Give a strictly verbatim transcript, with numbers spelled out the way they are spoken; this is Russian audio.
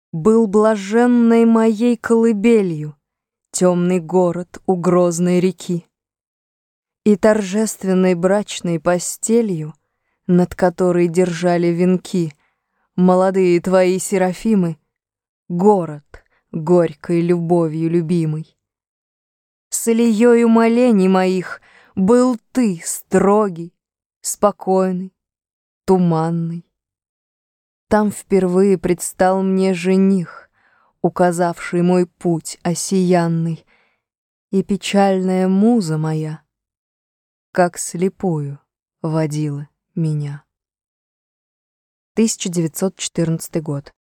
Был блаженной моей колыбелью темный город у грозной реки и торжественной брачной постелью, над которой держали венки молодые твои серафимы, город горькой любовью любимый. С ильёю молений моих был ты строгий, спокойный, туманный. Там впервые предстал мне жених, указавший мой путь осиянный, и печальная муза моя, как слепую, водила меня. тысяча девятьсот четырнадцатый год.